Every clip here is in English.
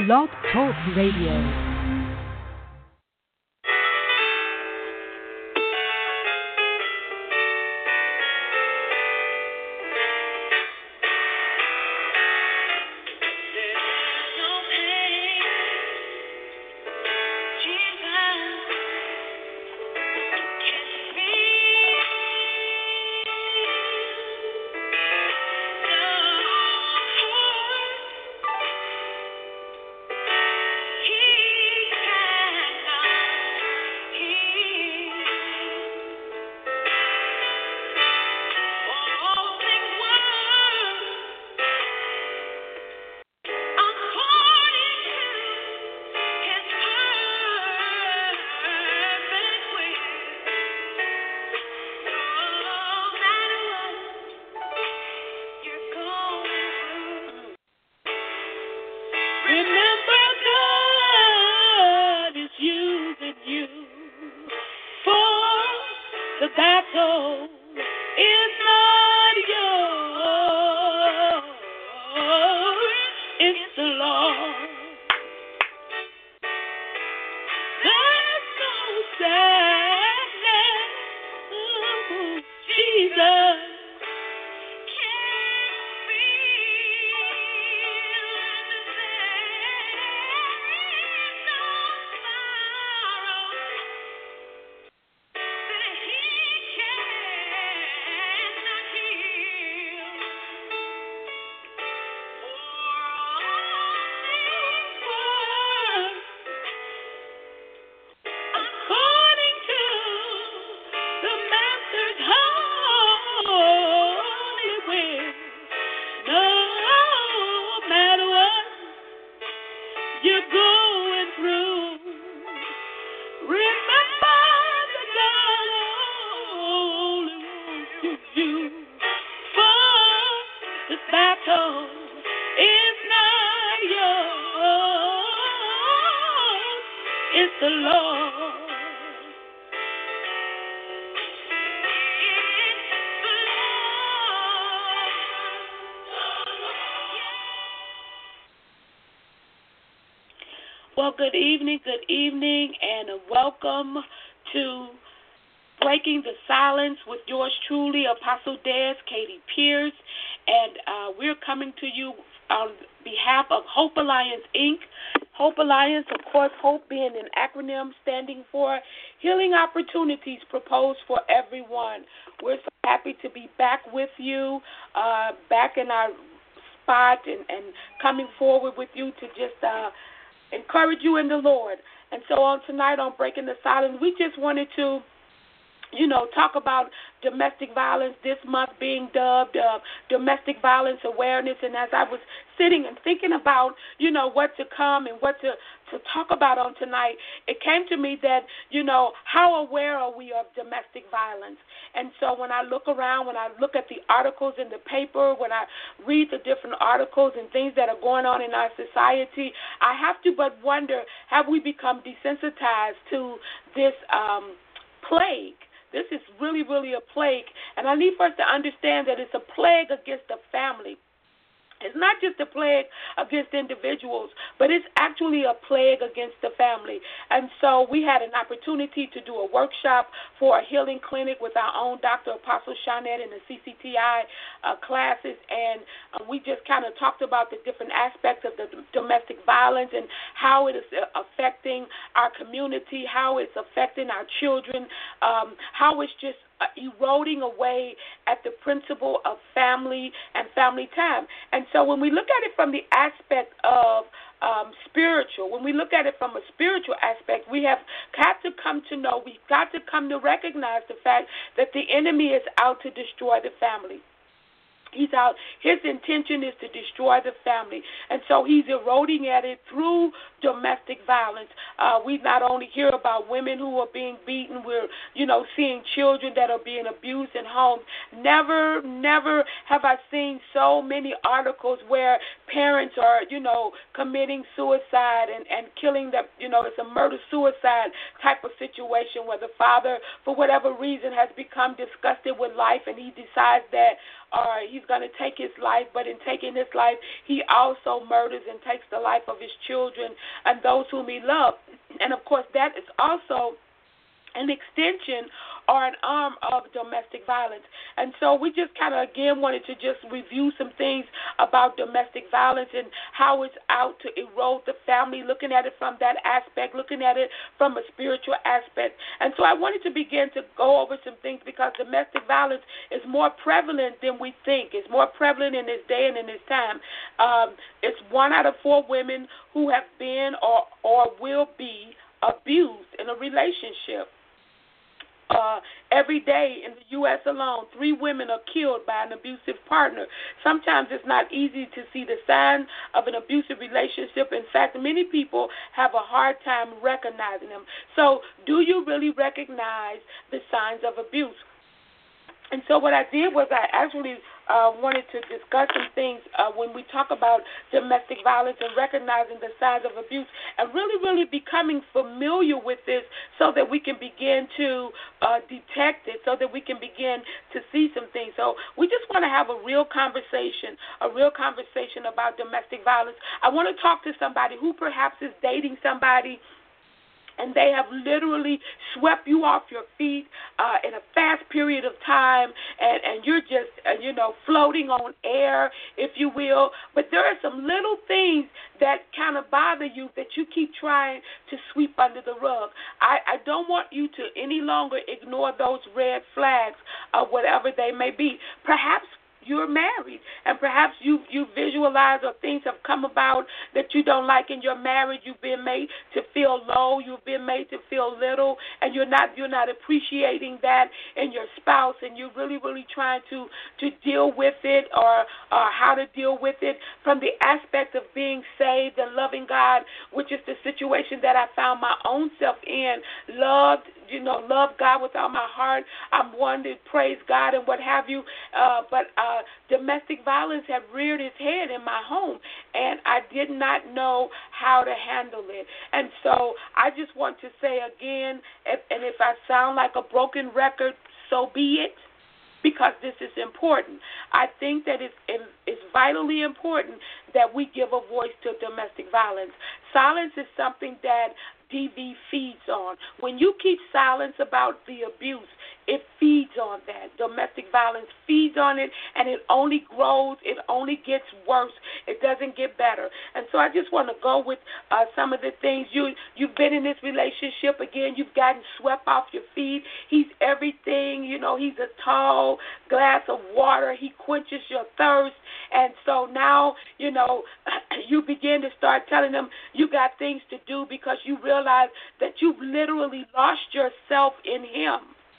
Blog Talk Radio. Well, good evening, and welcome to Breaking the Silence with yours truly, Apostle Des, Katie Pierce, and we're coming to you on behalf of Hope Alliance, Inc. Hope Alliance, of course, Hope being an acronym standing for Healing Opportunities Proposed for Everyone. We're so happy to be back with you, back in our spot and coming forward with you to just encourage you in the Lord. And so on tonight on Breaking the Silence, we just wanted to, talk about domestic violence, this month being dubbed Domestic Violence Awareness. And as I was sitting and thinking about, what to come and what to talk about on tonight, it came to me that, how aware are we of domestic violence? And so when I look around, when I look at the articles in the paper, when I read the different articles and things that are going on in our society, I have to but wonder, have we become desensitized to this plague? This is really, really a plague, and I need for us to understand that it's a plague against the family. It's not just a plague against individuals, but it's actually a plague against the family. And so we had an opportunity to do a workshop for a healing clinic with our own Dr. Apostle Shawnette in the CCTI classes, and we just kind of talked about the different aspects of the domestic violence and how it is affecting our community, how it's affecting our children, how it's just eroding away at the principle of family and family time. And so when we look at it from the aspect of spiritual, when we look at it from a spiritual aspect, we have got to come to know, we've got to come to recognize the fact that the enemy is out to destroy the family. He's out. His intention is to destroy the family. And so he's eroding at it through domestic violence. We not only hear about women who are being beaten, we're, seeing children that are being abused in homes. Never have I seen so many articles where parents are, committing suicide and killing them. It's a murder-suicide type of situation where the father, for whatever reason, has become disgusted with life, and he decides that he's going to take his life, but in taking his life, he also murders and takes the life of his children and those whom he loved. And, of course, that is also an extension or an arm of domestic violence. And so we just kind of, again, wanted to just review some things about domestic violence and how it's out to erode the family, looking at it from that aspect, looking at it from a spiritual aspect. And so I wanted to begin to go over some things because domestic violence is more prevalent than we think. It's more prevalent in this day and in this time. It's 1 out of 4 women who have been or will be abused in a relationship. Every day in the U.S. alone, 3 women are killed by an abusive partner. Sometimes it's not easy to see the signs of an abusive relationship. In fact, many people have a hard time recognizing them. So do you really recognize the signs of abuse? And so what I did was I actually wanted to discuss some things when we talk about domestic violence and recognizing the signs of abuse and really becoming familiar with this so that we can begin to detect it, so that we can begin to see some things. So we just want to have a real conversation about domestic violence. I want to talk to somebody who perhaps is dating somebody and they have literally swept you off your feet in a fast period of time, and you're just, floating on air, if you will. But there are some little things that kind of bother you that you keep trying to sweep under the rug. I don't want you to any longer ignore those red flags, whatever they may be. Perhaps you're married, and perhaps you visualize or things have come about that you don't like in your marriage. You've been made to feel low. You've been made to feel little, and you're not appreciating that in your spouse, and you're really trying to deal with it or how to deal with it from the aspect of being saved and loving God, which is the situation that I found my own self in. Love God with all my heart. I'm one to praise God and what have you, but domestic violence had reared its head in my home, and I did not know how to handle it. And so I just want to say again, and if I sound like a broken record, so be it, because this is important. I think that it's vitally important that we give a voice to domestic violence. Silence is something that DV feeds on. When you keep silence about the abuse, it feeds on that. Domestic violence feeds on it, and it only grows. It only gets worse. It doesn't get better. And so I just want to go with some of the things. You've been in this relationship. Again, you've gotten swept off your feet. He's everything. He's a tall glass of water. He quenches your thirst. And so now, you begin to start telling them you got things to do because you realize that you've literally lost yourself in him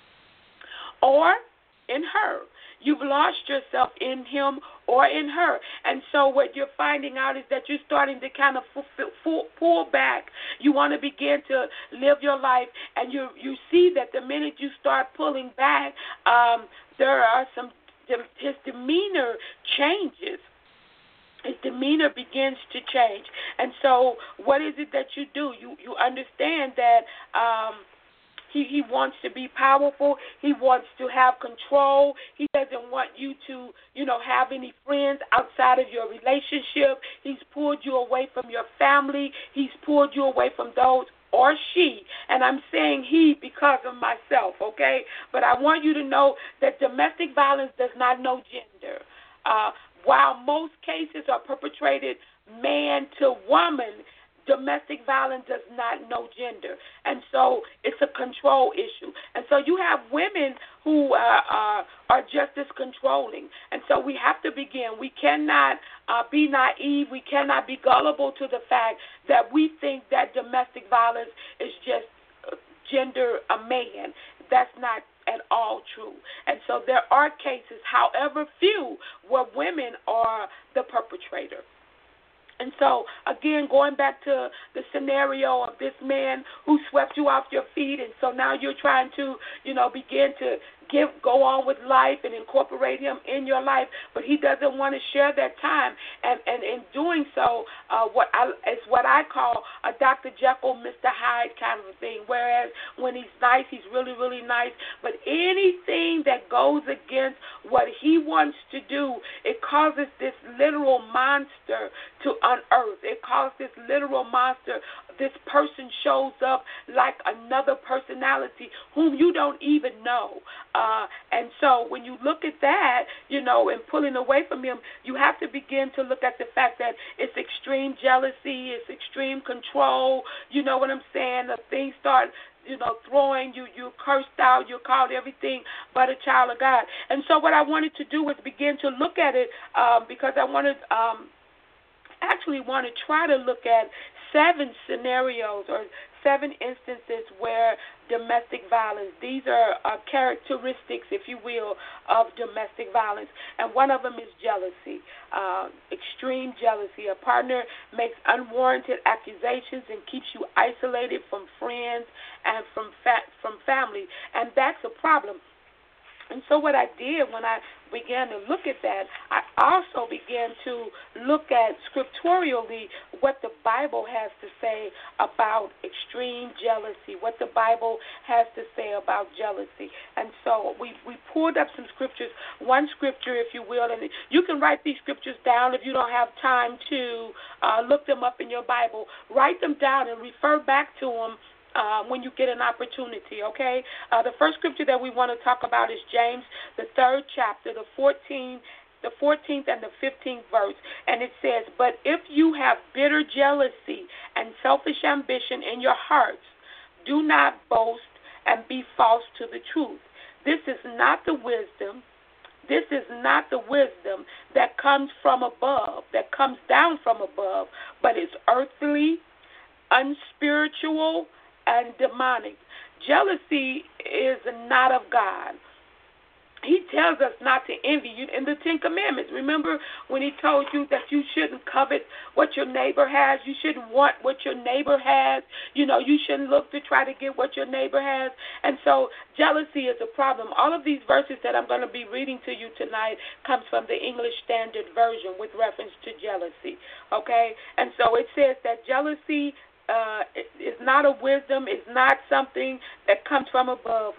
or in her. You've lost yourself in him or in her. And so what you're finding out is that you're starting to kind of pull back. You want to begin to live your life, and you see that the minute you start pulling back, there are his demeanor changes. His demeanor begins to change. And so what is it that you do? You understand that he wants to be powerful. He wants to have control. He doesn't want you to, have any friends outside of your relationship. He's pulled you away from your family. He's pulled you away from those, or she, and I'm saying he because of myself, okay? But I want you to know that domestic violence does not know gender. While most cases are perpetrated man to woman, domestic violence does not know gender. And so it's a control issue. And so you have women who are just as controlling. And so we have to begin. We cannot be naive. We cannot be gullible to the fact that we think that domestic violence is just gender a man. That's not at all true. And so there are cases, however few, where women are the perpetrator. And so, again, going back to the scenario of this man who swept you off your feet, and so now you're trying to, begin to go on with life and incorporate him in your life, but he doesn't want to share that time. And in doing so, it's what I call a Dr. Jekyll, Mr. Hyde kind of a thing. Whereas when he's nice, he's really, really nice. But anything that goes against what he wants to do, it causes this literal monster to unearth. It causes this literal monster. This person shows up like another personality whom you don't even know. And so when you look at that, and pulling away from him, you have to begin to look at the fact that it's extreme jealousy, it's extreme control. You know what I'm saying? The things start throwing you're cursed out, you're called everything but a child of God. And so what I wanted to do was begin to look at it because I wanted want to try to look at 7 scenarios or 7 instances where domestic violence, these are characteristics, if you will, of domestic violence. And one of them is jealousy, extreme jealousy. A partner makes unwarranted accusations and keeps you isolated from friends and from family. And that's a problem. And so what I did when I began to look at that, I also began to look at scripturally what the Bible has to say about extreme jealousy, what the Bible has to say about jealousy. And so we pulled up some scriptures, one scripture, if you will, and you can write these scriptures down if you don't have time to look them up in your Bible. Write them down and refer back to them when you get an opportunity, okay? The first scripture that we want to talk about is James, the 3rd chapter, the 14th and the 15th verse. And it says, "But if you have bitter jealousy and selfish ambition in your hearts, do not boast and be false to the truth. This is not the wisdom. This is not the wisdom that comes from above, that comes down from above, but is earthly, unspiritual, and demonic." Jealousy is not of God. He tells us not to envy. You in the 10 Commandments. Remember when he told you that you shouldn't covet what your neighbor has? You shouldn't want what your neighbor has. You shouldn't look to try to get what your neighbor has. And so jealousy is a problem. All of these verses that I'm going to be reading to you tonight comes from the English Standard Version with reference to jealousy. Okay? And so it says that jealousy is not a wisdom, is not something that comes from above,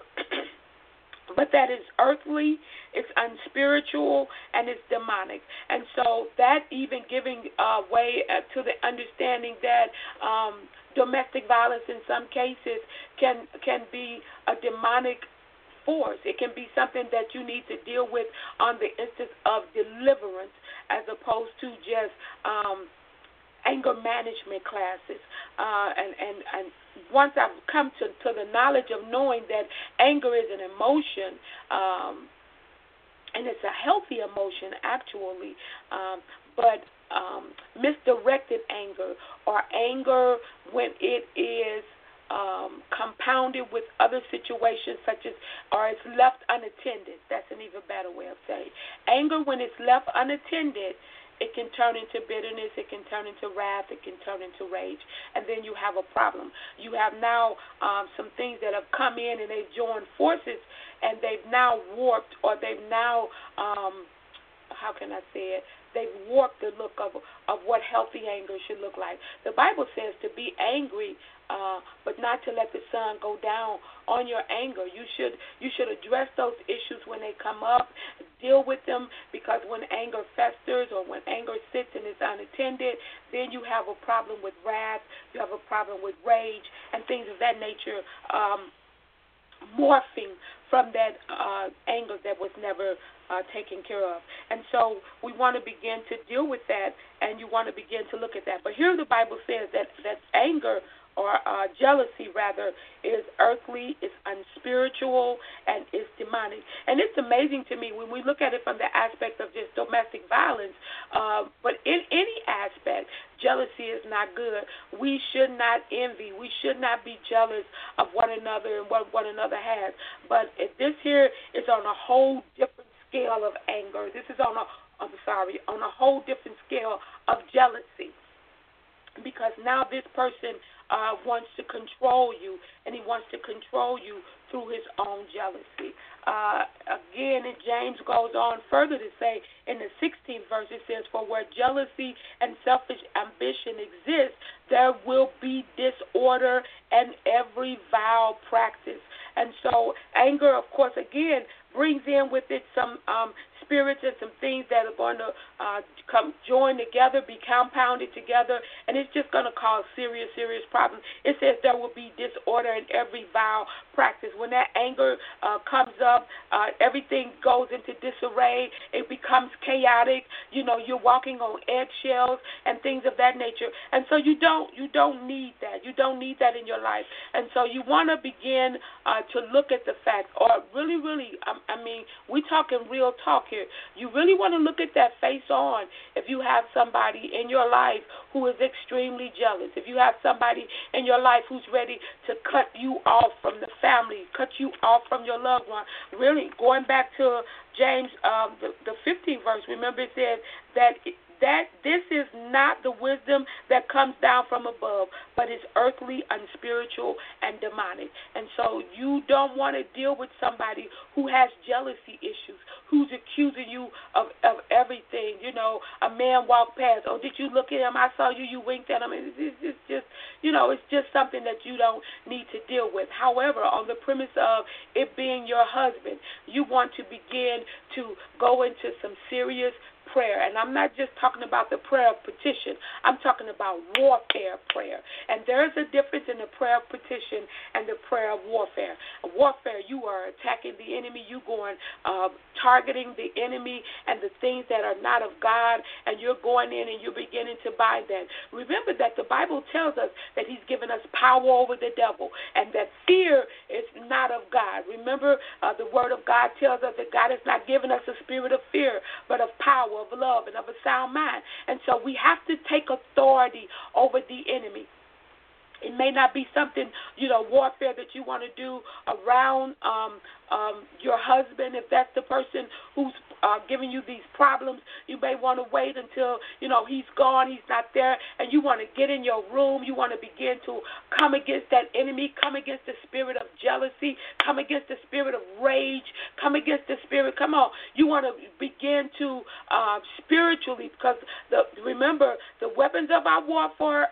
but that is earthly, it's unspiritual, and it's demonic. And so that even giving way to the understanding that domestic violence in some cases can be a demonic force. It can be something that you need to deal with on the instance of deliverance as opposed to just anger management classes. And once I've come to the knowledge of knowing that anger is an emotion, and it's a healthy emotion actually, but misdirected anger or anger when it is compounded with other situations such as, or it's left unattended. That's an even better way of saying it. Anger when it's left unattended, it can turn into bitterness, it can turn into wrath, it can turn into rage, and then you have a problem. You have now some things that have come in and they've joined forces, and they've now warped, or they've now, how can I say it, they've warped the look of what healthy anger should look like. The Bible says to be angry, but not to let the sun go down on your anger. You should address those issues when they come up, deal with them, because when anger festers or when anger sits and is unattended, then you have a problem with wrath, you have a problem with rage, and things of that nature, morphing from that anger that was never taken care of. And so we want to begin to deal with that, and you want to begin to look at that. But here the Bible says that anger, or jealousy rather, is earthly, is unspiritual, and is demonic. And it's amazing to me when we look at it from the aspect of just domestic violence, but in any aspect, jealousy is not good. We should not envy. We should not be jealous of one another and what one another has. But this here is on a whole different scale of anger. This is on a whole different scale of jealousy. because now this person wants to control you, and he wants to control you through his own jealousy. Again, James goes on further to say in the 16th verse, it says, "For where jealousy and selfish ambition exist, there will be disorder and every vile practice." And so anger, of course, again, brings in with it some spirits and some things that are going to come join together, be compounded together, and it's just going to cause serious problems. It says there will be disorder in every vile practice. When that anger comes up, everything goes into disarray. It becomes chaotic. You know, you're walking on eggshells and things of that nature. And so you don't need that. You don't need that in your life. And so you want to begin to look at the fact, or really, I mean, we're talking real talk here. You really want to look at that face on if you have somebody in your life who is extremely jealous, if you have somebody in your life who's ready to cut you off from the family, cut you off from your loved one. Really, going back to James, the 15th verse, remember it says that this is not the wisdom that comes down from above, but it's earthly, unspiritual, and demonic. And so you don't want to deal with somebody who has jealousy issues, who's accusing you of everything. You know, a man walked past, "Oh, did you look at him? I saw you, you winked at him." It's just, you know, it's just something that you don't need to deal with. However, on the premise of it being your husband, you want to begin to go into some serious prayer. And I'm not just talking about the prayer of petition. I'm talking about warfare prayer. And there is a difference in the prayer of petition and the prayer of warfare. Warfare, you are attacking the enemy. You going targeting the enemy and the things that are not of God, and you're going in and you're beginning to bind that. Remember that the Bible tells us that he's given us power over the devil, and that fear is not of God. Remember, the word of God tells us that God has not given us a spirit of fear, but of power, of love, and of a sound mind. And so we have to take authority over the enemy. It may not be something, you know, warfare that you want to do around your husband. If that's the person who's giving you these problems, you may want to wait until, you know, he's gone, he's not there, and you want to get in your room. You want to begin to come against that enemy, come against the spirit of jealousy, come against the spirit of rage, come against the spirit. Come on. You want to begin to spiritually, because remember, the weapons of our warfare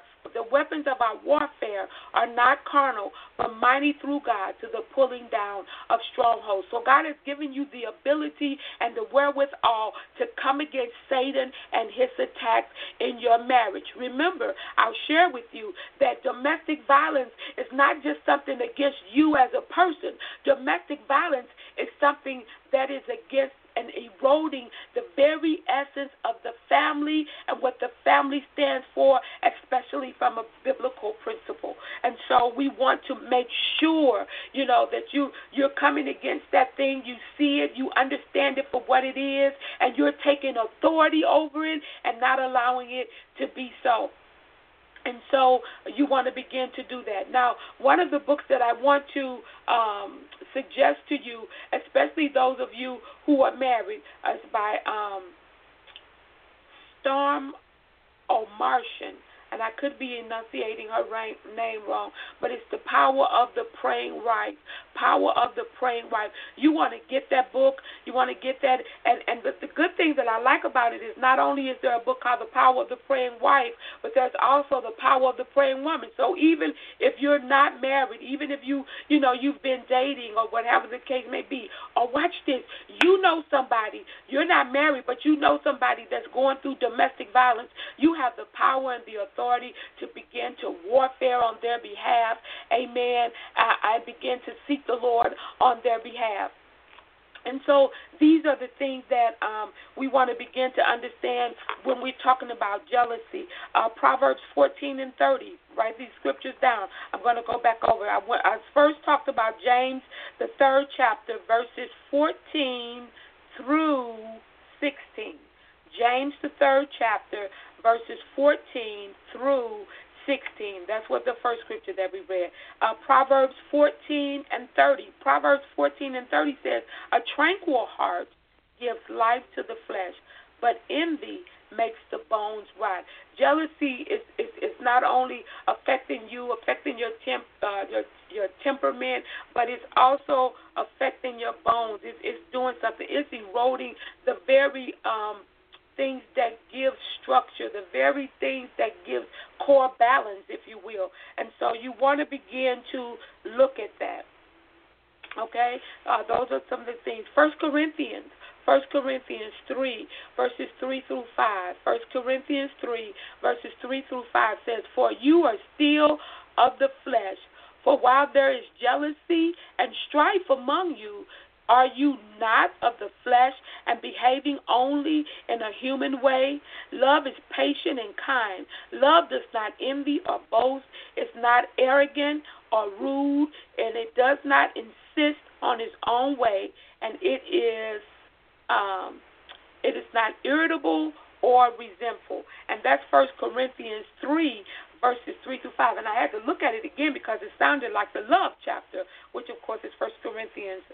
are not carnal, but mighty through God to the pulling down of strongholds. So God has given you the ability and the wherewithal to come against Satan and his attacks in your marriage. Remember, I'll share with you that domestic violence is not just something against you as a person. Domestic violence is something that is against and eroding the very essence of the family and what the family stands for, especially from a biblical principle. And so we want to make sure, you know, that you're coming against that thing. You see it, you understand it for what it is, and you're taking authority over it and not allowing it to be so. And so you want to begin to do that. Now, one of the books that I want to suggest to you, especially those of you who are married, is by Storm O'Martian. And I could be enunciating her name wrong, but it's The Power of the Praying Wife. Power of the Praying Wife. You want to get that book. You want to get that. And the good thing that I like about it is not only is there a book called The Power of the Praying Wife, but there's also The Power of the Praying Woman. So even if you're not married, even if you've been dating or whatever the case may be, or watch this, you know somebody, you're not married, but you know somebody that's going through domestic violence. You have the power and the authority to begin to warfare on their behalf. Amen. I begin to seek the Lord on their behalf. And so these are the things that we want to begin to understand when we're talking about jealousy. Proverbs 14 and 30. Write these scriptures down. I'm going to go back over. I first talked about James, the 3rd chapter, verses 14 through 16. James, the 3rd chapter, verses 14 through 16. That's what the first scripture that we read. Proverbs 14 and 30. Proverbs 14 and 30 says, "A tranquil heart gives life to the flesh, but envy makes the bones rot. Jealousy is not only affecting you, affecting your temperament, but it's also affecting your bones. It's doing something. It's eroding the very things that give structure, the very things that give core balance, if you will. And so you want to begin to look at that. Okay? Those are some of the things. 1 Corinthians 3, verses 3 through 5. 1 Corinthians 3, verses 3 through 5 says, "For you are still of the flesh. For while there is jealousy and strife among you, are you not of the flesh and behaving only in a human way? Love is patient and kind. Love does not envy or boast. It's not arrogant or rude, and it does not insist on its own way, and it is not irritable or resentful." And that's 1 Corinthians 3, verses 3 through 5. And I had to look at it again because it sounded like the love chapter, which, of course, is 1 Corinthians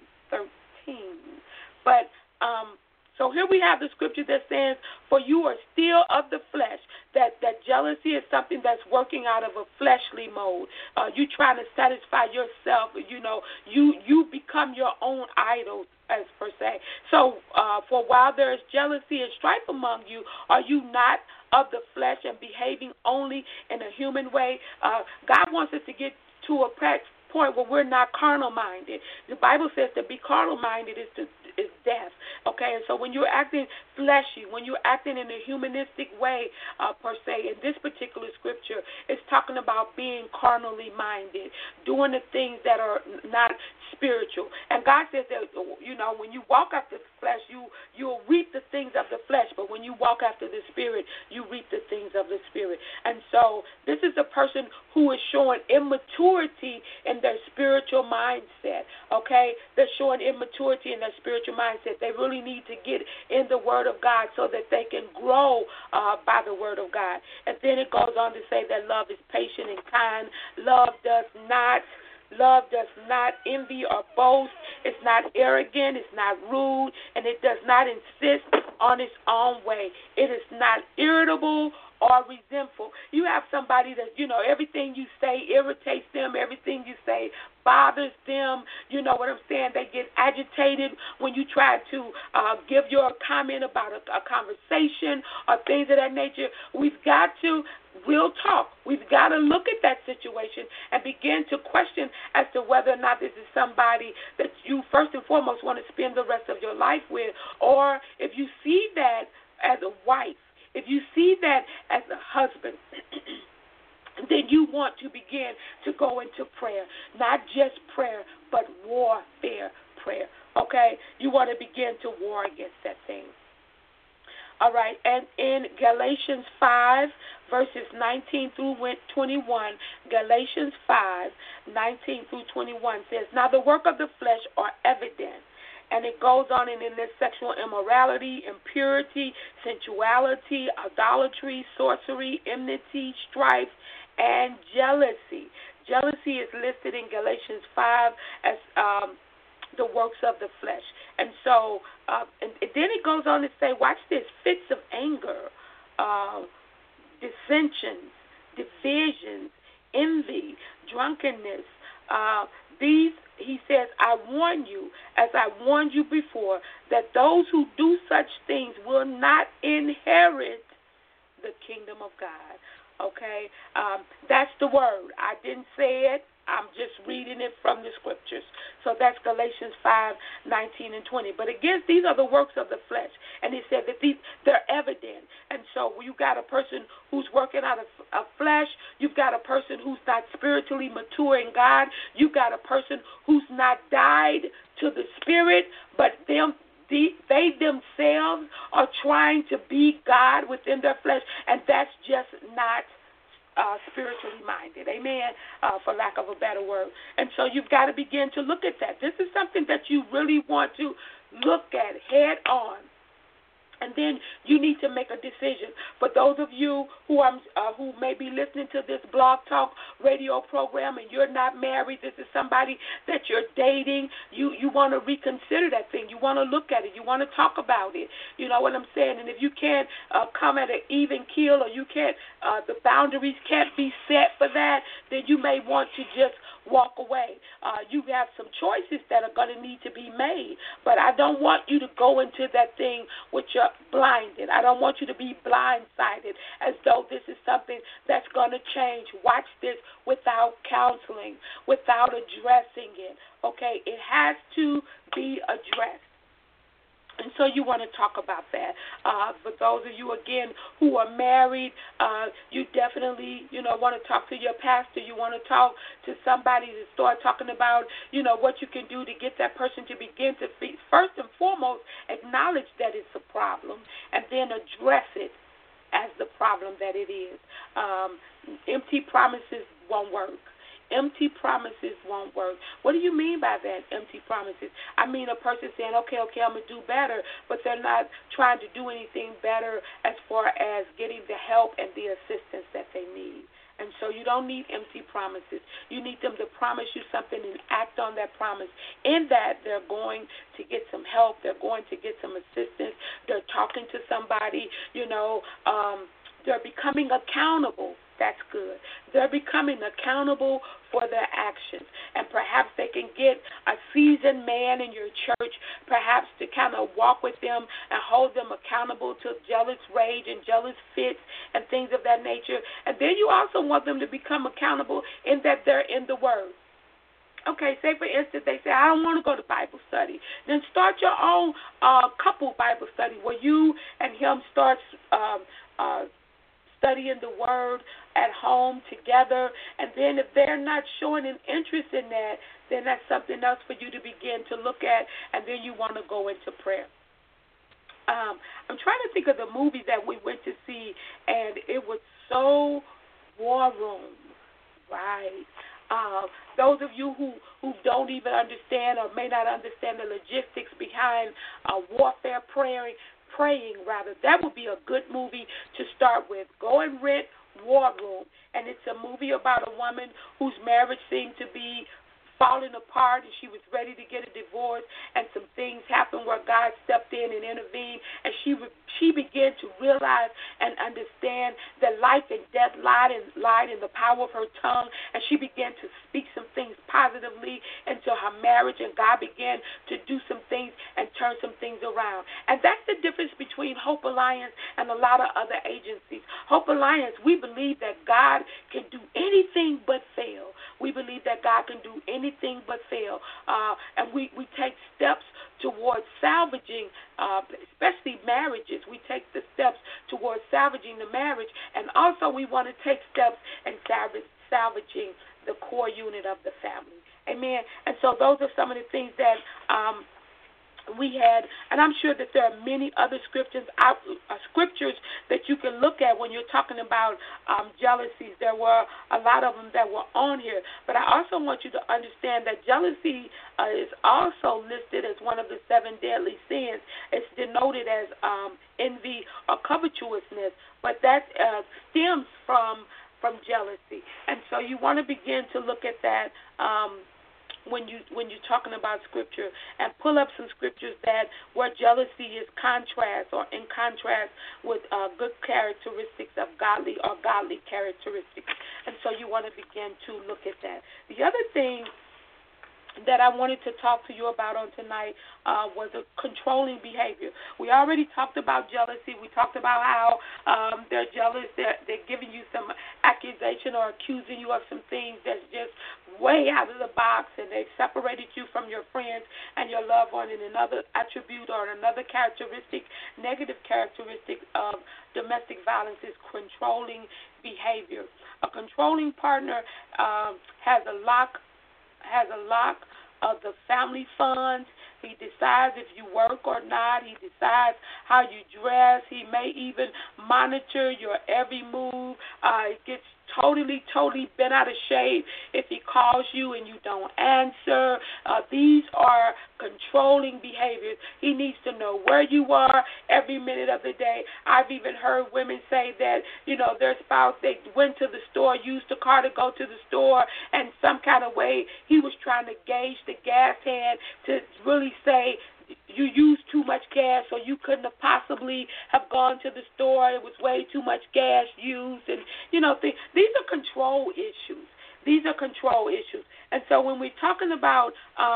13. But so here we have the scripture that says, "For you are still of the flesh." That jealousy is something that's working out of a fleshly mode. You trying to satisfy yourself. You become your own idol, as per se. So, for while there is jealousy and strife among you, are you not of the flesh and behaving only in a human way? God wants us to get to a point where we're not carnal-minded. The Bible says to be carnal-minded is death. Okay, and so when you're acting fleshy, when you're acting in a humanistic way, per se, in this particular scripture, it's talking about being carnally minded, doing the things that are not spiritual. And God says that, when you walk after the flesh, you'll reap the things of the flesh, but when you walk after the Spirit, you reap the things of the Spirit. And so this is a person who is showing immaturity in their spiritual mindset, okay? They're showing immaturity in their spiritual mindset. They really need to get in the Word of God so that they can grow by the Word of God. And then it goes on to say that love is patient and kind. Love does not envy or boast. It's not arrogant. It's not rude. And it does not insist on its own way. It is not irritable or resentful. You have somebody that, everything you say irritates them. Everything you say bothers them. You know what I'm saying? They get agitated when you try to give your comment about a conversation or things of that nature. We'll talk. We've got to look at that situation and begin to question as to whether or not this is somebody that you first and foremost want to spend the rest of your life with, or if you see that as a wife, if you see that as a husband, then you want to begin to go into prayer. Not just prayer, but warfare prayer. Okay? You want to begin to war against that thing. All right, and in Galatians 5, verses 19 through 21, Galatians 5, 19 through 21 says, "Now the work of the flesh are evident." And it goes on in this: sexual immorality, impurity, sensuality, idolatry, sorcery, enmity, strife, and jealousy. Jealousy is listed in Galatians 5 as the works of the flesh. And so, and then it goes on to say, watch this: fits of anger, dissensions, divisions, envy, drunkenness. These, he says, "I warn you, as I warned you before, that those who do such things will not inherit the kingdom of God." Okay? That's the word. I didn't say it. I'm just reading it from the scriptures. So that's Galatians 5, 19 and 20. But again, these are the works of the flesh. And he said that they're evident. And so you got a person who's working out of flesh. You've got a person who's not spiritually mature in God. You've got a person who's not died to the Spirit, but they themselves are trying to be God within their flesh, and that's just not spiritually minded, amen, for lack of a better word. And so you've got to begin to look at that. This is something that you really want to look at head on. And then you need to make a decision. For those of you who may be listening to this Blog Talk radio program and you're not married, this is somebody that you're dating, you want to reconsider that thing. You want to look at it. You want to talk about it. You know what I'm saying? And if you can't come at an even keel, or you can't, the boundaries can't be set for that, then you may want to just walk away. You have some choices that are going to need to be made, but I don't want you to go into that thing with your blinded. I don't want you to be blindsided as though this is something that's going to change. Watch this, without counseling, without addressing it. Okay, it has to be addressed. And so you want to talk about that. For those of you, again, who are married, you definitely, want to talk to your pastor. You want to talk to somebody to start talking about, what you can do to get that person to begin to first and foremost acknowledge that it's a problem and then address it as the problem that it is. Empty promises won't work. Empty promises won't work. What do you mean by that, empty promises? I mean a person saying, okay, I'm going to do better, but they're not trying to do anything better as far as getting the help and the assistance that they need. And so you don't need empty promises. You need them to promise you something and act on that promise. In that, they're going to get some help. They're going to get some assistance. They're talking to somebody, they're becoming accountable. That's good. They're becoming accountable for their actions. And perhaps they can get a seasoned man in your church, perhaps to kind of walk with them and hold them accountable to jealous rage and jealous fits and things of that nature. And then you also want them to become accountable in that they're in the Word. Okay, say for instance, they say, I don't want to go to Bible study. Then start your own couple Bible study where you and him start studying the Word at home together. And then if they're not showing an interest in that, then that's something else for you to begin to look at, and then you want to go into prayer. I'm trying to think of the movie that we went to see, and it was so War Room, right? Those of you who don't even understand or may not understand the logistics behind warfare praying, that would be a good movie to start with. Go and rent War Room, and it's a movie about a woman whose marriage seemed to be falling apart, and she was ready to get a divorce, and some things happened where God stepped in and intervened, and she began to realize and understand that life and death lied in the power of her tongue, and she began to speak some things positively into her marriage, and God began to do some things and turn some things around. And that's the difference between Hope Alliance and a lot of other agencies. Hope Alliance, we believe that God can do anything but fail. We believe that God can do anything but fail. And we take steps towards salvaging, especially marriages. We take the steps towards salvaging the marriage. And also we want to take steps in salvaging the core unit of the family. Amen. And so those are some of the things that we had, and I'm sure that there are many other scriptures that you can look at when you're talking about jealousies. There were a lot of them that were on here, but I also want you to understand that jealousy is also listed as one of the 7 deadly sins. It's denoted as envy or covetousness, but that stems from jealousy, and so you want to begin to look at that when you're talking about scripture, and pull up some scriptures that where jealousy is contrast or in contrast with good characteristics of godly characteristics. And so you want to begin to look at that. The other thing that I wanted to talk to you about on tonight was a controlling behavior. We already talked about jealousy. We talked about how they're jealous. They're giving you some accusation or accusing you of some things that's just way out of the box, and they've separated you from your friends and your loved one. And another attribute or another characteristic, negative characteristic of domestic violence is controlling behavior. A controlling partner has a lock of the family funds. He decides if you work or not. He decides how you dress. He may even monitor your every move. It gets totally bent out of shape if he calls you and you don't answer. These are controlling behaviors. He needs to know where you are every minute of the day. I've even heard women say that, their spouse, they went to the store, used the car to go to the store, and some kind of way he was trying to gauge the gas hand to really say, you used too much gas, or you couldn't have possibly have gone to the store. It was way too much gas used. And, these are control issues. These are control issues. And so when we're talking about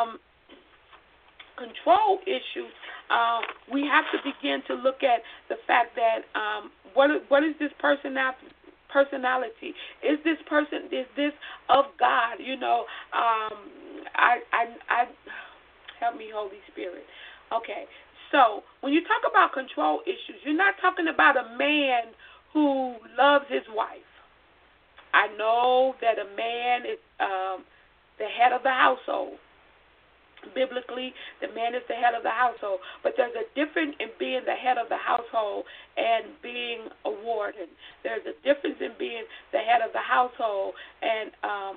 control issues, we have to begin to look at the fact that what is this personality? Is this of God? I help me, Holy Spirit. Okay, so when you talk about control issues, you're not talking about a man who loves his wife. I know that a man is the head of the household. Biblically, the man is the head of the household. But there's a difference in being the head of the household and being a warden. There's a difference in being the head of the household and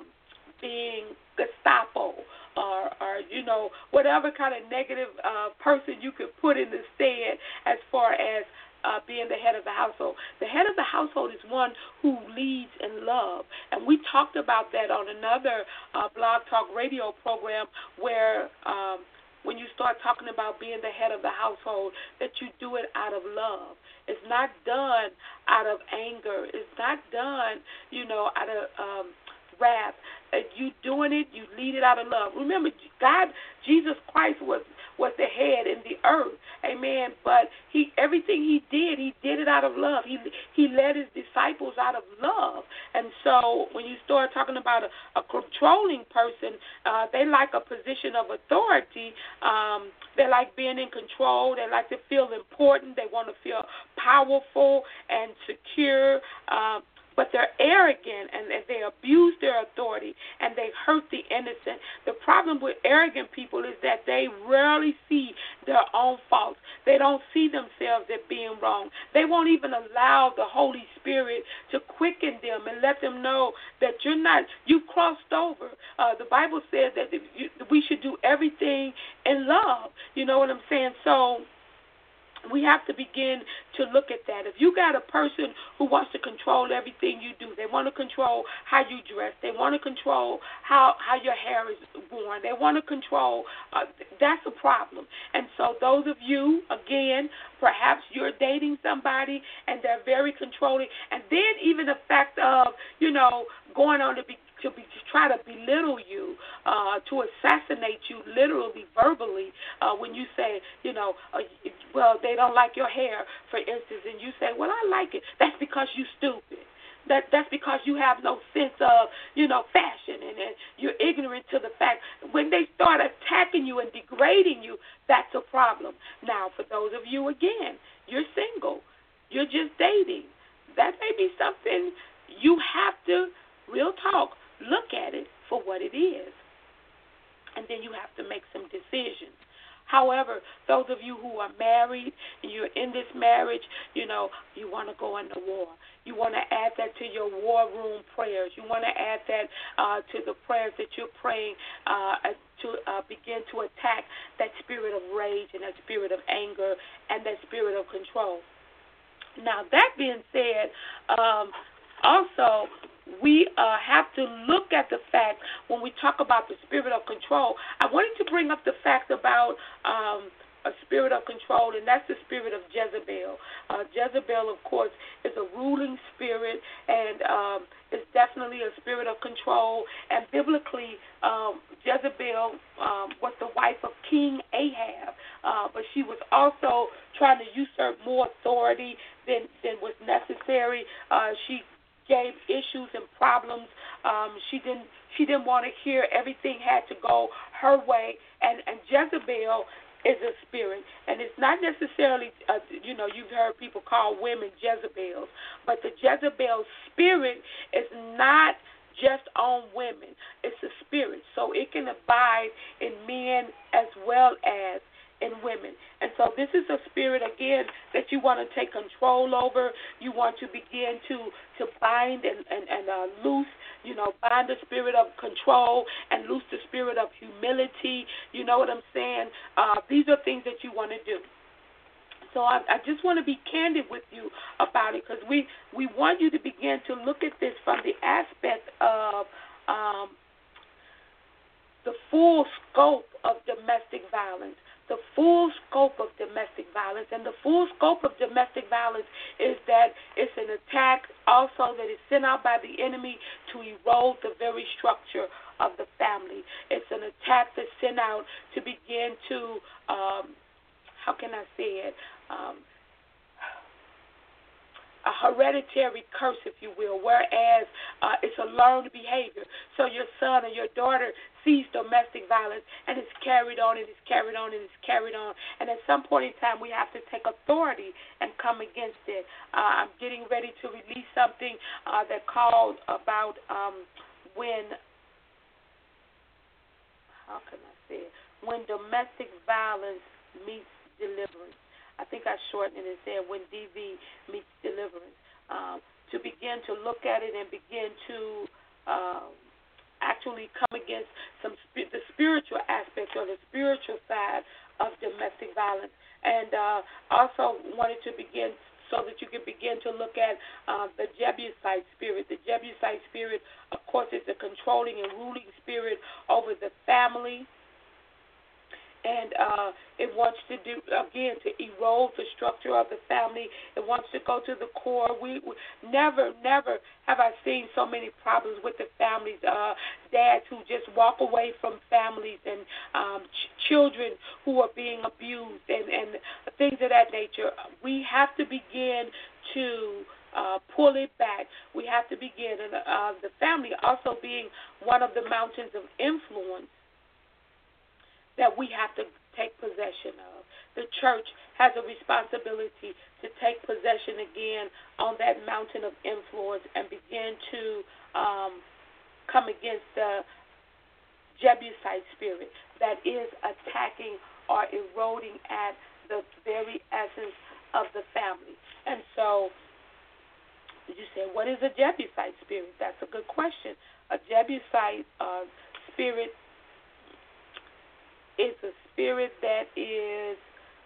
being Gestapo or whatever kind of negative person you could put in the stead as far as being the head of the household. The head of the household is one who leads in love. And we talked about that on another Blog Talk Radio program where when you start talking about being the head of the household, that you do it out of love. It's not done out of anger. It's not done, out of wrath. You doing it, you lead it out of love. Remember, Jesus Christ was the head in the earth, amen. But everything he did it out of love. He led his disciples out of love. And so when you start talking about a controlling person, they like a position of authority. They like being in control. They like to feel important. They want to feel powerful and secure. But they're arrogant and they abuse their authority and they hurt the innocent. The problem with arrogant people is that they rarely see their own faults. They don't see themselves as being wrong. They won't even allow the Holy Spirit to quicken them and let them know that you crossed over. The Bible says that we should do everything in love. You know what I'm saying? So we have to begin to look at that. If you got a person who wants to control everything you do, they want to control how you dress, they want to control how your hair is worn, they want to control, that's a problem. And so those of you, again, perhaps you're dating somebody and they're very controlling, and then even the fact of, going on to try to belittle you, to assassinate you literally, verbally, when you say, well, they don't like your hair, for instance, and you say, well, I like it. That's because you stupid. That's because you have no sense of, fashion, and you're ignorant to the fact. When they start attacking you and degrading you, that's a problem. Now, for those of you, again, you're single, you're just dating, that may be something you have to, real talk, look at it for what it is. And then you have to make some decisions. However, those of you who are married and you're in this marriage, you want to go into war. You want to add that to your war room prayers. You want to add that to the prayers that you're praying to begin to attack that spirit of rage and that spirit of anger and that spirit of control. Now, that being said, also, we have to look at the fact when we talk about the spirit of control. I wanted to bring up the fact about a spirit of control, and that's the spirit of Jezebel. Jezebel, of course, is a ruling spirit, and it's definitely a spirit of control. And biblically, Jezebel was the wife of King Ahab, but she was also trying to usurp more authority than was necessary. She gave issues and problems. She didn't want to hear everything had to go her way. And Jezebel is a spirit, and it's not necessarily you've heard people call women Jezebels, but the Jezebel spirit is not just on women. It's a spirit, so it can abide in men as well as in women. And so this is a spirit, again, that you want to take control over. You want to begin to bind and loose, bind the spirit of control and loose the spirit of humility. You know what I'm saying? These are things that you want to do. So I just want to be candid with you about it, because we want you to begin to look at this from the aspect of the full scope of domestic violence. The full scope of domestic violence. And the full scope of domestic violence is that it's an attack also that is sent out by the enemy to erode the very structure of the family. It's an attack that's sent out to begin to, how can I say it, a hereditary curse, if you will, whereas it's a learned behavior. So your son or your daughter sees domestic violence, and it's carried on, and it's carried on, and it's carried on. And at some point in time, we have to take authority and come against it. I'm getting ready to release something that called about when, how can I say it, when domestic violence meets deliverance. I think I shortened it and said when DV meets deliverance. To begin to look at it and begin to actually come against the spiritual aspect or the spiritual side of domestic violence. And also wanted to begin so that you can begin to look at the Jebusite spirit. The Jebusite spirit, of course, is the controlling and ruling spirit over the family. And it wants to do, again, to erode the structure of the family. It wants to go to the core. We never have I seen so many problems with the families. Dads who just walk away from families, and children who are being abused, and things of that nature. We have to begin to pull it back. We have to begin, and the family also being one of the mountains of influence that we have to take possession of. The church has a responsibility to take possession again on that mountain of influence and begin to come against the Jebusite spirit that is attacking or eroding at the very essence of the family. And so you say, what is a Jebusite spirit? That's a good question. A Jebusite spirit is a spirit that is,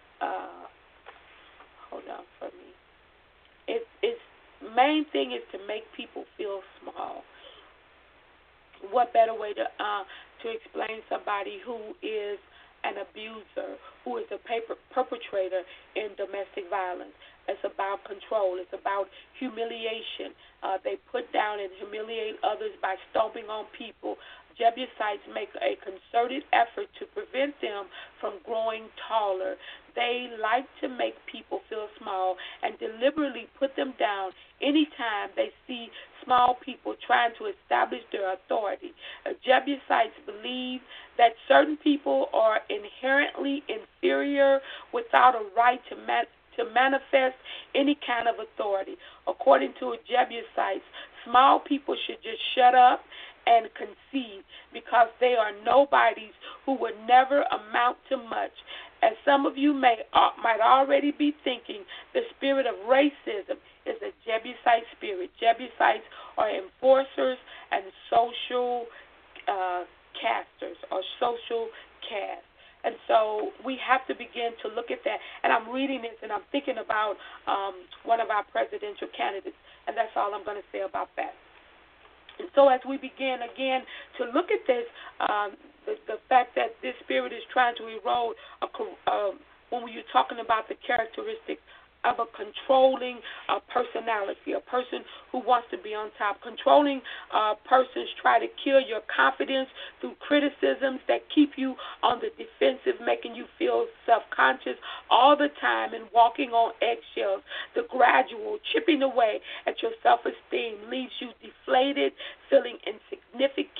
hold on for me. Its main thing is to make people feel small. What better way to explain somebody who is an abuser, who is a perpetrator in domestic violence? It's about control. It's about humiliation. They put down and humiliate others by stomping on people. Jebusites make a concerted effort to prevent them from growing taller. They like to make people feel small and deliberately put them down anytime they see small people trying to establish their authority. Jebusites believe that certain people are inherently inferior without a right to manifest any kind of authority. According to Jebusites, small people should just shut up and concede because they are nobodies who would never amount to much. As some of you might already be thinking, the spirit of racism is a Jebusite spirit. Jebusites are enforcers and social casters or social caste. And so we have to begin to look at that. And I'm reading this and I'm thinking about one of our presidential candidates, and that's all I'm going to say about that. And so as we begin again to look at this, the fact that this spirit is trying to erode, when you're talking about the characteristics of a controlling personality, a person who wants to be on top. Controlling persons try to kill your confidence through criticisms that keep you on the defensive, making you feel self-conscious all the time and walking on eggshells. The gradual chipping away at your self-esteem leaves you deflated, feeling insignificant,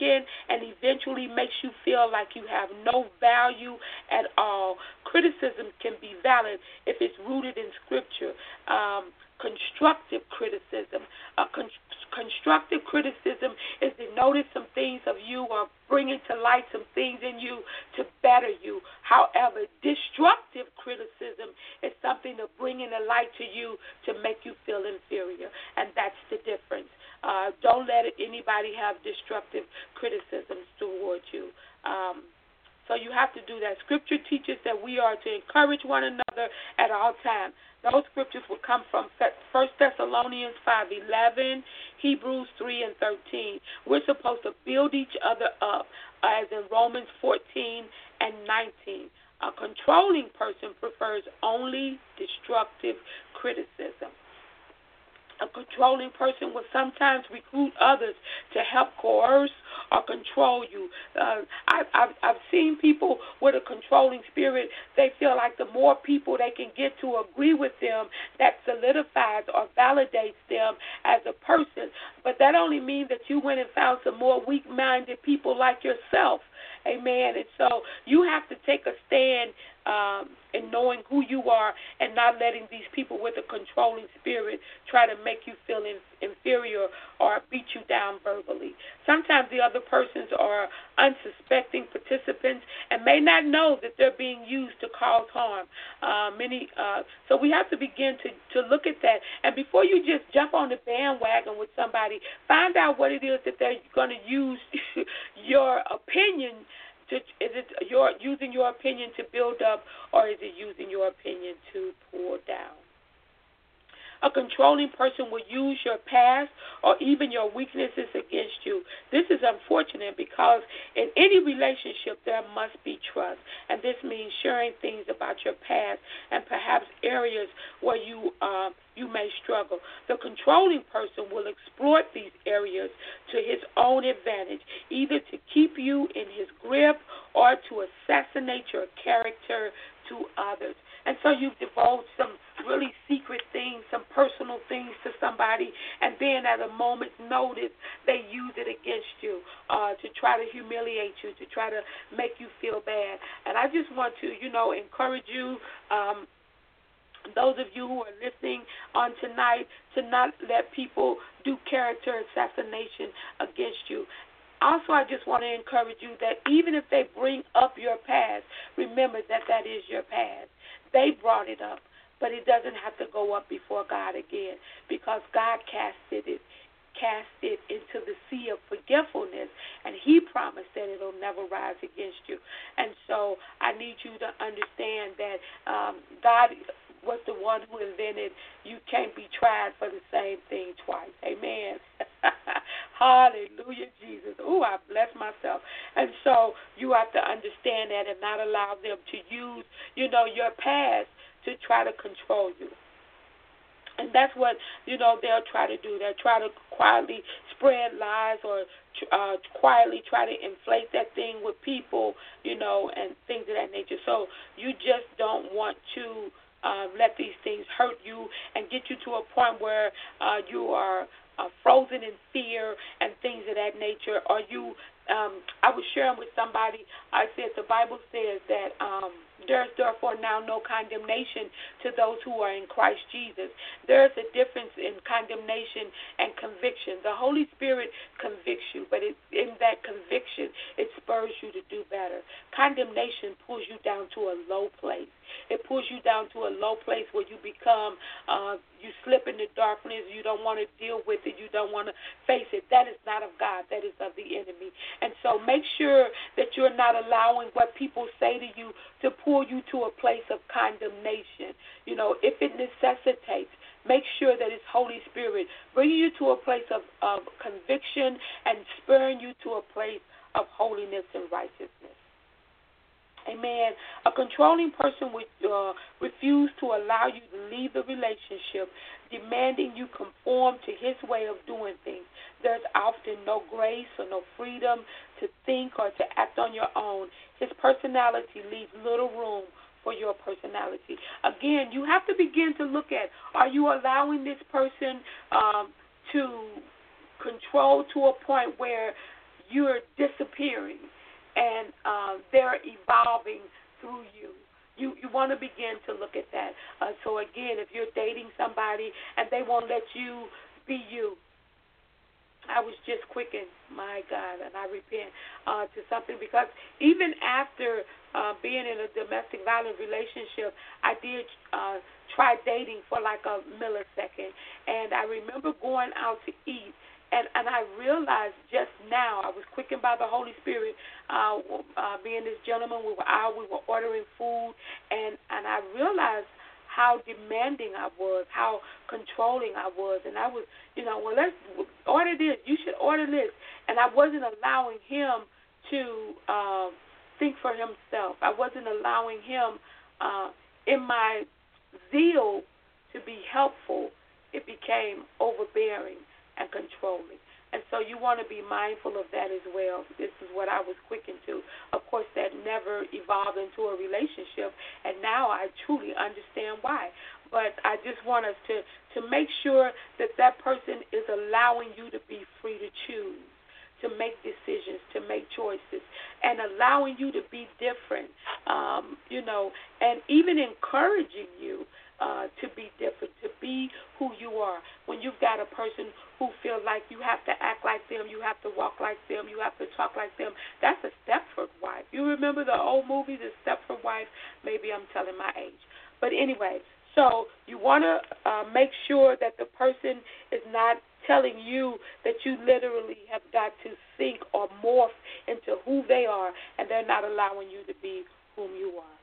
weaken and eventually makes you feel like you have no value at all. Criticism can be valid if it's rooted in Scripture. Constructive criticism. Constructive criticism is to notice some things of you or bringing to light some things in you to better you. However, destructive criticism is something to bring in the light to you to make you feel inferior, and that's the difference. Don't let anybody have destructive criticisms towards you. So you have to do that. Scripture teaches that we are to encourage one another at all times. Those scriptures will come from 1 Thessalonians 5:11, Hebrews 3 and 13. We're supposed to build each other up, as in Romans 14 and 19. A controlling person prefers only destructive criticism. A controlling person will sometimes recruit others to help coerce or control you. I've seen people with a controlling spirit. They feel like the more people they can get to agree with them, that solidifies or validates them as a person. But that only means that you went and found some more weak-minded people like yourself. Amen. And so you have to take a stand in knowing who you are and not letting these people with a controlling spirit try to make you feel inferior or beat you down verbally. Sometimes the other persons are unsuspecting participants and may not know that they're being used to cause harm. So we have to begin to look at that. And before you just jump on the bandwagon with somebody, find out what it is that they're going to use your opinion. Is it using your opinion to build up, or is it using your opinion to pull down? A controlling person will use your past or even your weaknesses against you. This is unfortunate because in any relationship there must be trust, and this means sharing things about your past and perhaps areas where you may struggle. The controlling person will exploit these areas to his own advantage, either to keep you in his grip or to assassinate your character to others. And so you divulge some really secret things, some personal things to somebody, and then at a moment's notice, they use it against you to try to humiliate you, to try to make you feel bad. And I just want to, encourage you, those of you who are listening on tonight, to not let people do character assassination against you. Also, I just want to encourage you that even if they bring up your past, remember that that is your past. They brought it up, but it doesn't have to go up before God again, because God cast it into the sea of forgetfulness, and He promised that it'll never rise against you. And so I need you to understand that God was the one who invented you can't be tried for the same thing twice. Amen. Hallelujah, Jesus. Oh, I bless myself. And so you have to understand that and not allow them to use, your past to try to control you. And that's what, they'll try to do. They'll try to quietly spread lies or quietly try to inflate that thing with people, and things of that nature. So you just don't want to let these things hurt you and get you to a point where you are frozen in fear and things of that nature. Or I was sharing with somebody, I said the Bible says that there's therefore now no condemnation to those who are in Christ Jesus. There's a difference in condemnation and conviction. The Holy Spirit convicts you, but in that conviction, it spurs you to do better. Condemnation pulls you down to a low place. It pulls you down to a low place where you become, you slip into darkness. You don't want to deal with it. You don't want to face it. That is not of God. That is of the enemy. And so make sure that you're not allowing what people say to you to pull you to a place of condemnation. If it necessitates, make sure that it's Holy Spirit bringing you to a place of conviction and spurring you to a place of holiness and righteousness. Amen. A controlling person would refuse to allow you to leave the relationship, demanding you conform to his way of doing things. There's often no grace or no freedom to think or to act on your own. His personality leaves little room for your personality. Again, you have to begin to look at, are you allowing this person to control to a point where you're disappearing, and they're evolving through you. You want to begin to look at that. So again, if you're dating somebody and they won't let you be you, I was just quickened, my God, and I repent to something, because even after being in a domestic violence relationship, I did try dating for like a millisecond, and I remember going out to eat. And I realized just now, I was quickened by the Holy Spirit, being this gentleman, we were out, we were ordering food, and I realized how demanding I was, how controlling I was. And I was, well, let's order this, you should order this. And I wasn't allowing him to think for himself. I wasn't allowing him, in my zeal to be helpful, it became overbearing and controlling. And so you want to be mindful of that as well. This is what I was quickened to. Of course, that never evolved into a relationship, and now I truly understand why. But I just want us to make sure that that person is allowing you to be free to choose, to make decisions, to make choices, and allowing you to be different, and even encouraging you to be different, to be who you are. When you've got a person who feels like you have to act like them, you have to walk like them, you have to talk like them, that's a Stepford wife. You remember the old movie, The Stepford Wife? Maybe I'm telling my age. But anyway, so you want to make sure that the person is not telling you that you literally have got to sink or morph into who they are, and they're not allowing you to be whom you are.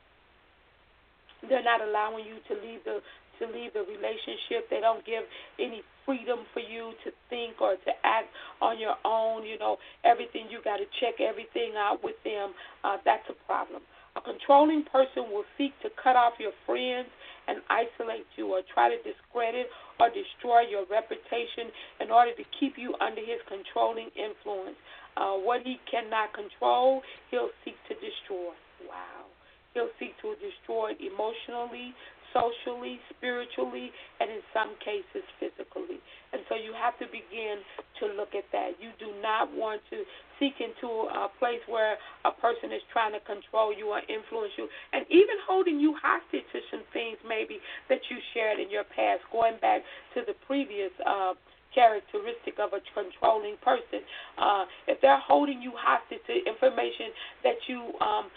They're not allowing you to leave the relationship. They don't give any freedom for you to think or to act on your own. Everything, you got to check everything out with them. That's a problem. A controlling person will seek to cut off your friends and isolate you, or try to discredit or destroy your reputation in order to keep you under his controlling influence. What he cannot control, he'll seek to destroy. Wow. He'll seek to destroy it emotionally, socially, spiritually, and in some cases physically. And so you have to begin to look at that. You do not want to seek into a place where a person is trying to control you or influence you, and even holding you hostage to some things maybe that you shared in your past, going back to the previous characteristic of a controlling person. If they're holding you hostage to information that you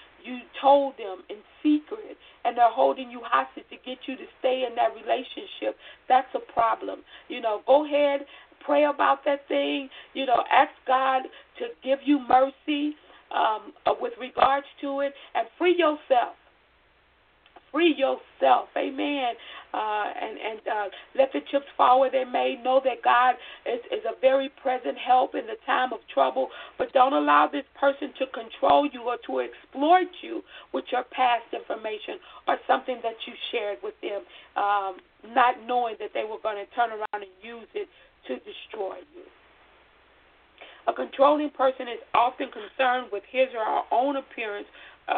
told them in secret, and they're holding you hostage to get you to stay in that relationship, that's a problem. Go ahead, pray about that thing. Ask God to give you mercy with regards to it, and free yourself. Free yourself, amen, and let the chips fall where they may. Know that God is a very present help in the time of trouble, but don't allow this person to control you or to exploit you with your past information or something that you shared with them, not knowing that they were going to turn around and use it to destroy you. A controlling person is often concerned with his or her own appearance,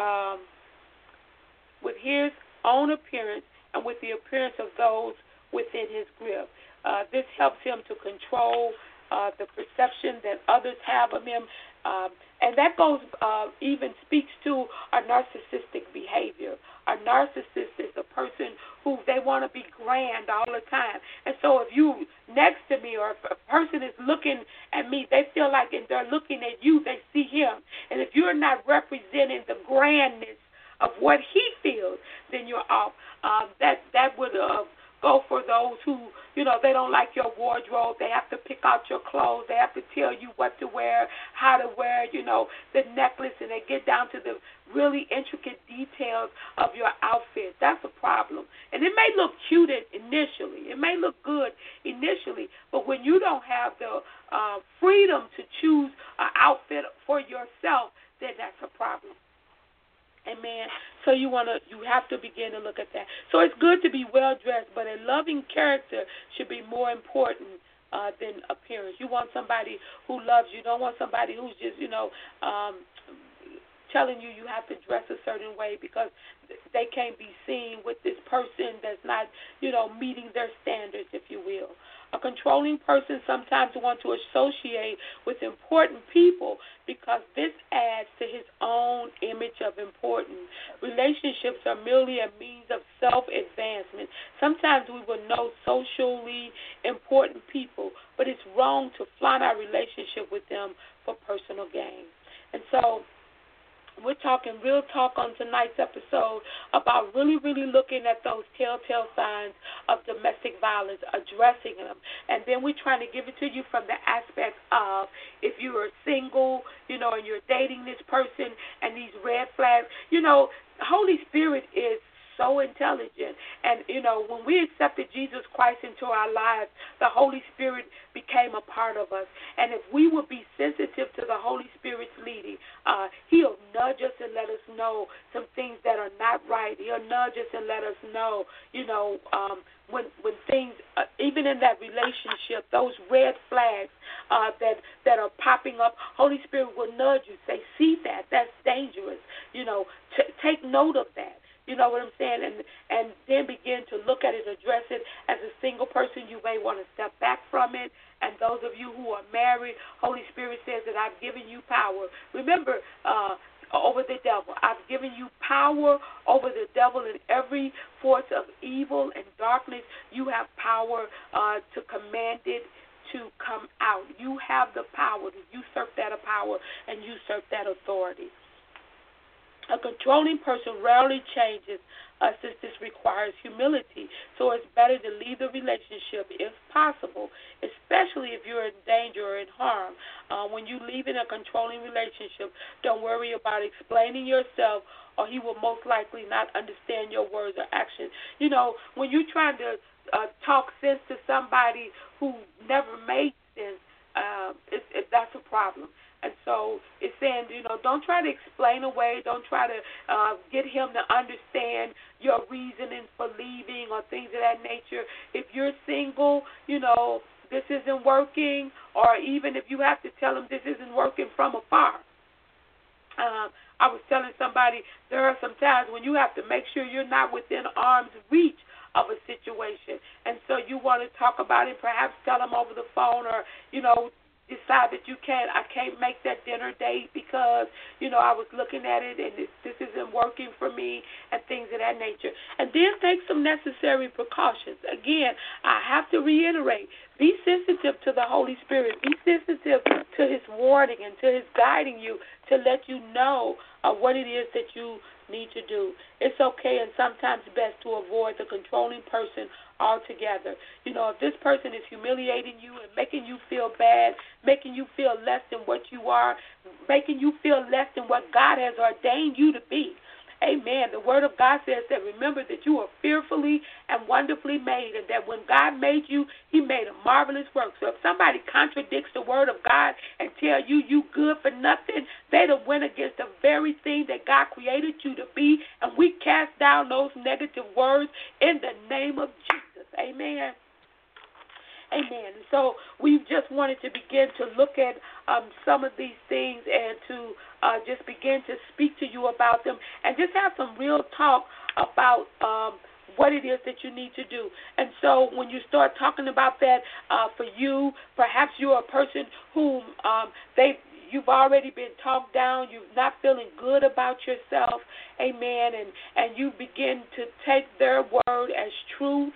and with the appearance of those within his grip. This helps him to control the perception that others have of him, and that goes even speaks to a narcissistic behavior. A narcissist is a person who they want to be grand all the time. And so if you next to me, or if a person is looking at me, they feel like if they're looking at you, they see him. And if you're not representing the grandness of what he feels, then you're off. That would go for those who, they don't like your wardrobe. They have to pick out your clothes. They have to tell you what to wear, how to wear, the necklace, and they get down to the really intricate details of your outfit. That's a problem. And it may look cute initially. It may look good initially, but when you don't have the freedom to choose an outfit for yourself, then that's a problem. Amen. So you have to begin to look at that. So it's good to be well dressed, but a loving character should be more important than appearance. You want somebody who loves you. You don't want somebody who's just telling you have to dress a certain way because they can't be seen with this person that's not meeting their standards, if you will. A controlling person sometimes wants to associate with important people because because this adds to his own image of importance. Relationships are merely a means of self-advancement. Sometimes we will know socially important people, but it's wrong to flaunt our relationship with them for personal gain. And so we're talking real talk on tonight's episode about really, really looking at those telltale signs of domestic violence, addressing them. And then we're trying to give it to you from the aspect of if you are single, and you're dating this person and these red flags, Holy Spirit is so intelligent. And, when we accepted Jesus Christ into our lives, the Holy Spirit became a part of us. And if we would be sensitive to the Holy Spirit's leading, he'll nudge us and let us know some things that are not right. He'll nudge us and let us know, when things, even in that relationship, those red flags that are popping up, Holy Spirit will nudge you, say, see that, that's dangerous, take note of that. You know what I'm saying? And then begin to look at it, address it. As a single person, you may want to step back from it. And those of you who are married, Holy Spirit says that I've given you power. Remember, over the devil. I've given you power over the devil and every force of evil and darkness. You have power to command it to come out. You have the power to usurp that power and usurp that authority. A controlling person rarely changes since this requires humility. So it's better to leave the relationship if possible, especially if you're in danger or in harm. When you leave in a controlling relationship, don't worry about explaining yourself, or he will most likely not understand your words or actions. When you're trying to talk sense to somebody who never made sense, that's a problem. And so it's saying, don't try to explain away. Don't try to get him to understand your reasoning for leaving or things of that nature. If you're single, this isn't working, or even if you have to tell him this isn't working from afar. I was telling somebody there are some times when you have to make sure you're not within arm's reach of a situation. And so you want to talk about it, perhaps tell him over the phone, or, decide that I can't make that dinner date because, I was looking at it and this isn't working for me and things of that nature. And then take some necessary precautions. Again, I have to reiterate, be sensitive to the Holy Spirit. Be sensitive to his warning and to his guiding you to let you know what it is that you need to do. It's okay and sometimes best to avoid the controlling person altogether. If this person is humiliating you and making you feel bad, making you feel less than what you are, making you feel less than what God has ordained you to be. Amen. The Word of God says that remember that you are fearfully and wonderfully made, and that when God made you, he made a marvelous work. So if somebody contradicts the Word of God and tell you good for nothing, they done went against the very thing that God created you to be, and we cast down those negative words in the name of Jesus. Amen. Amen. And so we just wanted to begin to look at some of these things and to just begin to speak to you about them and just have some real talk about what it is that you need to do. And so when you start talking about that for you, perhaps you're a person whom you've already been talked down, you're not feeling good about yourself, amen, and you begin to take their word as truth.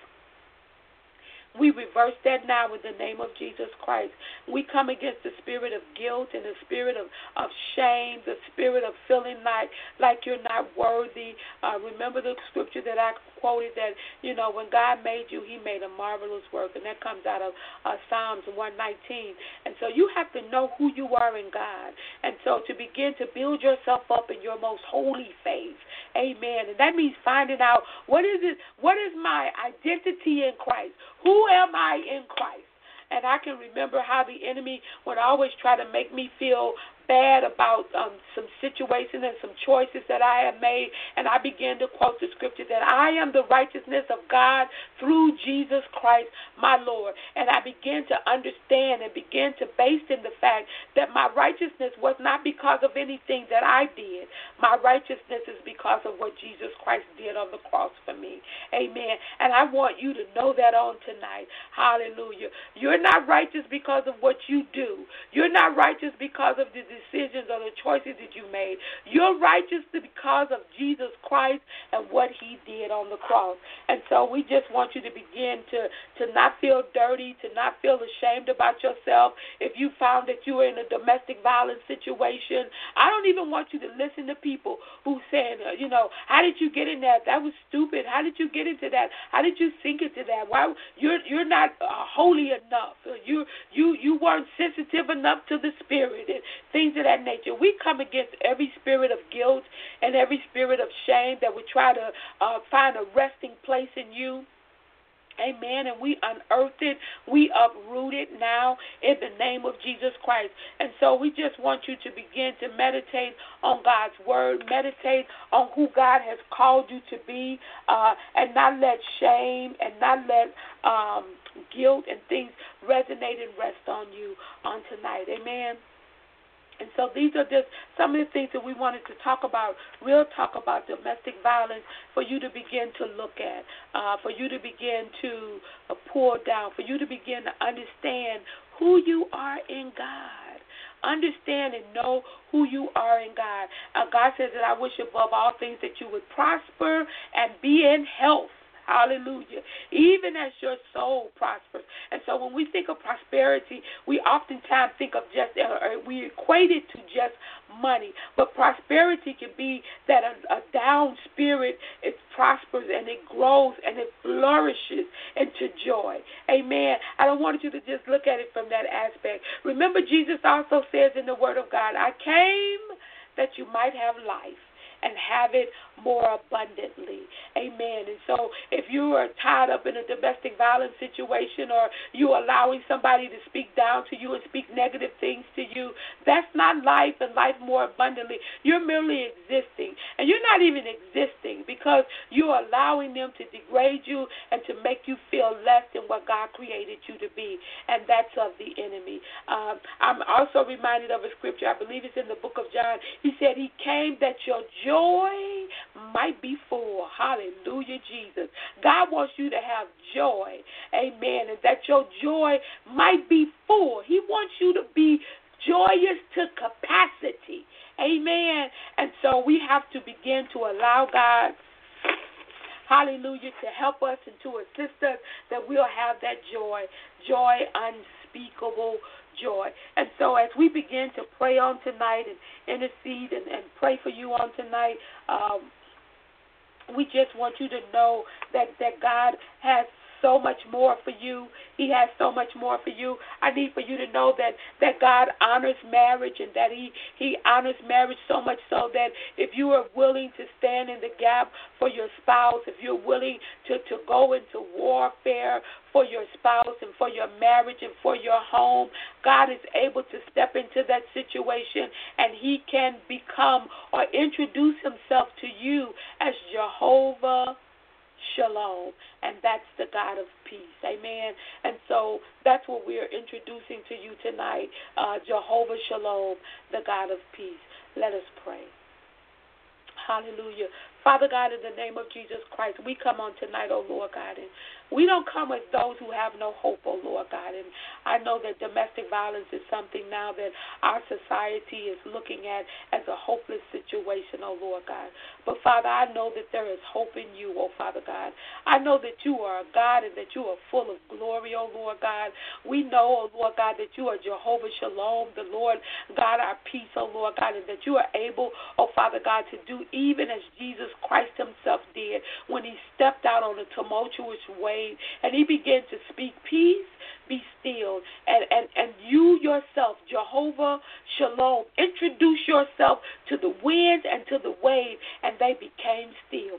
We reverse that now in the name of Jesus Christ. We come against the spirit of guilt and the spirit of shame, the spirit of feeling like you're not worthy. Remember the scripture that I quoted that, when God made you, he made a marvelous work, and that comes out of Psalms 119. And so you have to know who you are in God. And so to begin to build yourself up in your most holy faith. Amen. And that means finding out what is my identity in Christ? Who am I in Christ? And I can remember how the enemy would always try to make me feel bad about some situations and some choices that I have made, and I began to quote the scripture that I am the righteousness of God through Jesus Christ, my Lord. And I began to understand and begin to base in the fact that my righteousness was not because of anything that I did. My righteousness is because of what Jesus Christ did on the cross for me. Amen. And I want you to know that on tonight. Hallelujah. You're not righteous because of what you do. You're not righteous because of the decisions or the choices that you made. You're righteous because of Jesus Christ and what he did on the cross. And so we just want you to begin to not feel dirty, to not feel ashamed about yourself. If you found that you were in a domestic violence situation, I don't even want you to listen to people who saying, how did you get in that? That was stupid. How did you get into that? How did you sink into that? Why you're not holy enough. You weren't sensitive enough to the Spirit and things of that nature. We come against every spirit of guilt and every spirit of shame that would try to find a resting place in you. Amen. And we unearth it. We uproot it now in the name of Jesus Christ. And so we just want you to begin to meditate on God's word, meditate on who God has called you to be, and not let shame and not let guilt and things resonate and rest on you on tonight. Amen. And so these are just some of the things that we wanted to talk about, real talk about domestic violence for you to begin to look at, for you to begin to pour down, for you to begin to understand who you are in God. Understand and know who you are in God. God says that I wish above all things that you would prosper and be in health. Hallelujah. Even as your soul prospers. And so when we think of prosperity, we oftentimes think of we equate it to just money. But prosperity can be that a down spirit, it prospers and it grows and it flourishes into joy. Amen. I don't want you to just look at it from that aspect. Remember, Jesus also says in the Word of God, I came that you might have life and have it more abundantly. Amen. And so if you are tied up in a domestic violence situation or you allowing somebody to speak down to you and speak negative things to you, that's not life and life more abundantly. You're merely existing. And you're not even existing because you're allowing them to degrade you and to make you feel less than what God created you to be. And that's of the enemy. I'm also reminded of a scripture. I believe it's in the book of John. He said he came that your joy might be full. Hallelujah, Jesus. God wants you to have joy. Amen. And that your joy might be full. He wants you to be joyous to capacity. Amen. And so we have to begin to allow God, hallelujah, to help us and to assist us that we'll have that joy unspeakable joy. And so as we begin to pray on tonight and intercede and pray for you on tonight, we just want you to know that God has so much more for you. He has so much more for you. I need for you to know that God honors marriage and that he honors marriage so much so that if you are willing to stand in the gap for your spouse, if you're willing to go into warfare for your spouse and for your marriage and for your home, God is able to step into that situation and he can become or introduce himself to you as Jehovah Shalom, and that's the God of peace. Amen. And so that's what we are introducing to you tonight, Jehovah Shalom, the God of peace. Let us pray. Hallelujah. Father God, in the name of Jesus Christ, we come on tonight, oh Lord God, and we don't come as those who have no hope, oh Lord God. And I know that domestic violence is something now that our society is looking at as a hopeless situation, oh Lord God. But Father, I know that there is hope in you, oh Father God. I know that you are a God and that you are full of glory, oh Lord God. We know, oh Lord God, that you are Jehovah Shalom, the Lord God, our peace, oh Lord God, and that you are able, oh Father God, to do even as Jesus Christ himself did when he stepped out on a tumultuous wave and he began to speak, peace, be still. And you yourself, Jehovah Shalom, introduce yourself to the wind and to the wave, and they became still.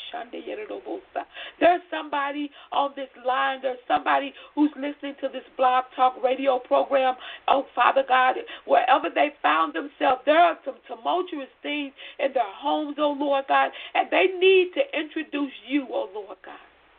There's somebody on this line, there's somebody who's listening to this Blog Talk radio program, oh Father God, wherever they found themselves, there are some tumultuous things in their homes, oh Lord God, and they need to introduce you, oh Lord God.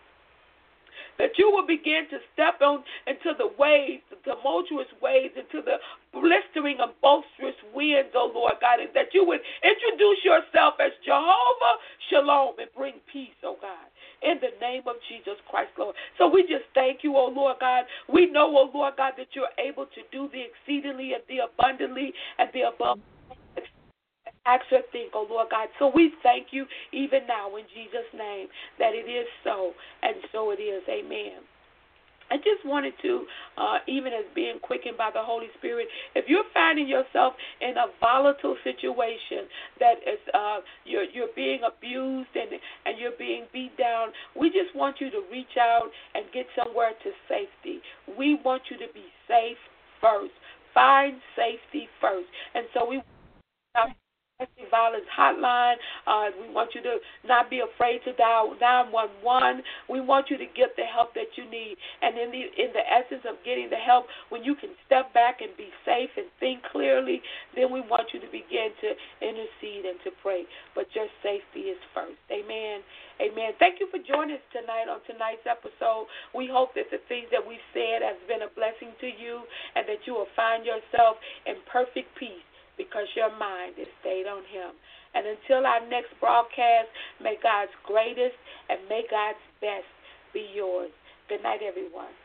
That you will begin to step on into the waves, the tumultuous waves, into the blistering and boisterous winds, oh Lord God, and that you would introduce yourself as Jehovah Shalom and bring peace, oh God, in the name of Jesus Christ, Lord. So we just thank you, oh Lord God. We know, oh Lord God, that you're able to do the exceedingly and the abundantly and the above. Ask or think, oh Lord God. So we thank you even now in Jesus' name that it is so, and so it is. Amen. I just wanted to, even as being quickened by the Holy Spirit, if you're finding yourself in a volatile situation that is you're being abused and you're being beat down, we just want you to reach out and get somewhere to safety. We want you to be safe first. Find safety first. And so we domestic violence hotline. We want you to not be afraid to dial 911. We want you to get the help that you need. And in the essence of getting the help, when you can step back and be safe and think clearly, then we want you to begin to intercede and to pray. But your safety is first. Amen. Amen. Thank you for joining us tonight on tonight's episode. We hope that the things that we've said has been a blessing to you and that you will find yourself in perfect peace, because your mind is stayed on him. And until our next broadcast, may God's greatest and may God's best be yours. Good night, everyone.